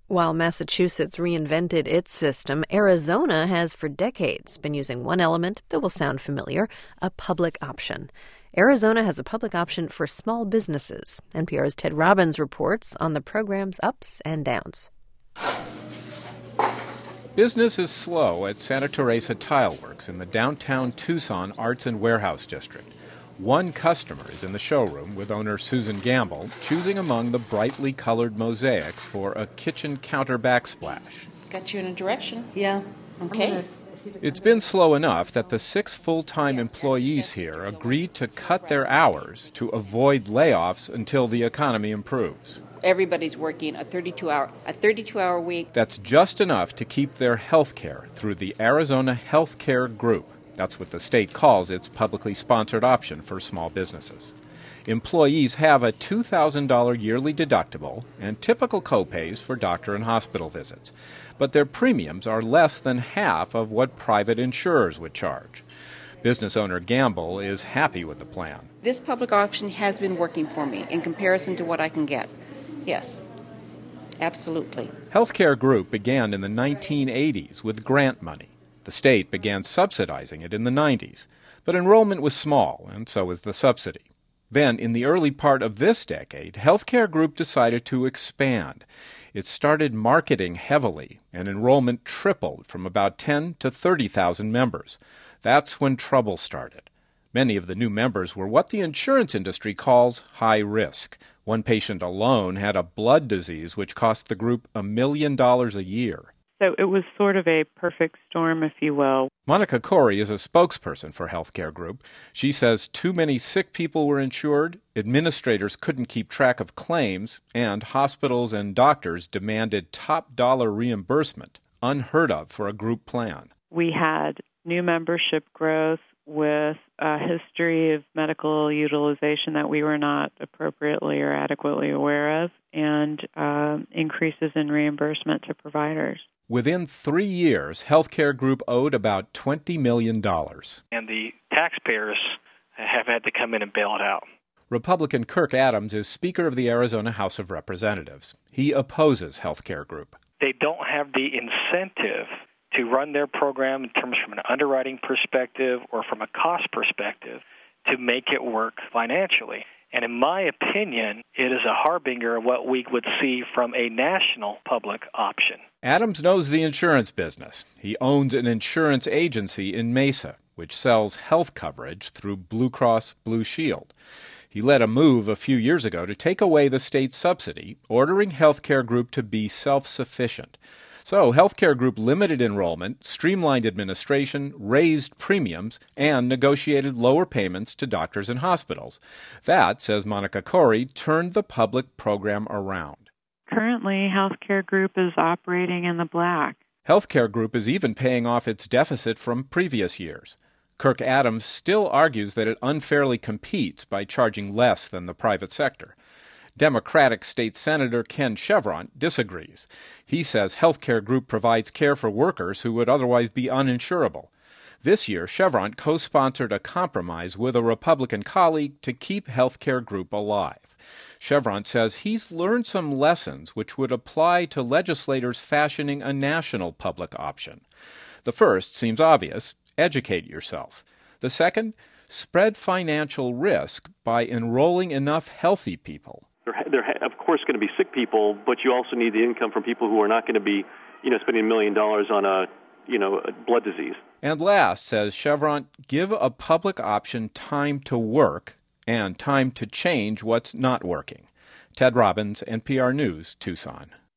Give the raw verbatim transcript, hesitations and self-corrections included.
While Massachusetts reinvented its system, Arizona has for decades been using one element that will sound familiar, a public option. Arizona has a public option for small businesses. N P R's Ted Robbins reports on the program's ups and downs. Business is slow at Santa Teresa Tile Works in the downtown Tucson Arts and Warehouse District. One customer is in the showroom with owner Susan Gamble, choosing among the brightly colored mosaics for a kitchen counter backsplash. Got you in a direction. Yeah. Okay. It's been slow enough that the six full-time employees here agreed to cut their hours to avoid layoffs until the economy improves. Everybody's working a thirty-two hour a thirty-two hour week. That's just enough to keep their health care through the Arizona Health Care Group. That's what the state calls its publicly sponsored option for small businesses. Employees have a two thousand dollars yearly deductible and typical copays for doctor and hospital visits, but their premiums are less than half of what private insurers would charge. Business owner Gamble is happy with the plan. This public option has been working for me in comparison to what I can get. Yes, absolutely. Healthcare Group began in the nineteen eighties with grant money. The state began subsidizing it in the nineties, but enrollment was small, and so was the subsidy. Then, in the early part of this decade, Healthcare Group decided to expand. It started marketing heavily, and enrollment tripled from about ten to thirty thousand members. That's when trouble started. Many of the new members were what the insurance industry calls high risk. One patient alone had a blood disease which cost the group a million dollars a year. So it was sort of a perfect storm, if you will. Monica Corey is a spokesperson for Healthcare Group. She says too many sick people were insured, administrators couldn't keep track of claims, and hospitals and doctors demanded top-dollar reimbursement, unheard of for a group plan. We had new membership growth with a history of medical utilization that we were not appropriately or adequately aware of, and uh, increases in reimbursement to providers. Within three years, Healthcare Group owed about twenty million dollars. And the taxpayers have had to come in and bail it out. Republican Kirk Adams is Speaker of the Arizona House of Representatives. He opposes Healthcare Group. They don't have the incentive to run their program in terms from an underwriting perspective or from a cost perspective to make it work financially. And in my opinion, it is a harbinger of what we would see from a national public option. Adams knows the insurance business. He owns an insurance agency in Mesa, which sells health coverage through Blue Cross Blue Shield. He led a move a few years ago to take away the state subsidy, ordering Healthcare Group to be self-sufficient. So Healthcare Group limited enrollment, streamlined administration, raised premiums, and negotiated lower payments to doctors and hospitals. That, says Monica Corey, turned the public program around. Currently, Healthcare Group is operating in the black. Healthcare Group is even paying off its deficit from previous years. Kirk Adams still argues that it unfairly competes by charging less than the private sector. Democratic State Senator Ken Chevron disagrees. He says Healthcare Group provides care for workers who would otherwise be uninsurable. This year, Chevron co-sponsored a compromise with a Republican colleague to keep Healthcare Group alive. Chevron says he's learned some lessons which would apply to legislators fashioning a national public option. The first seems obvious: educate yourself. The second, spread financial risk by enrolling enough healthy people. There are, of course, going to be sick people, but you also need the income from people who are not going to be, you know, spending a million dollars on a, you know, a blood disease. And last, says Chevron, give a public option time to work and time to change what's not working. Ted Robbins, N P R News, Tucson.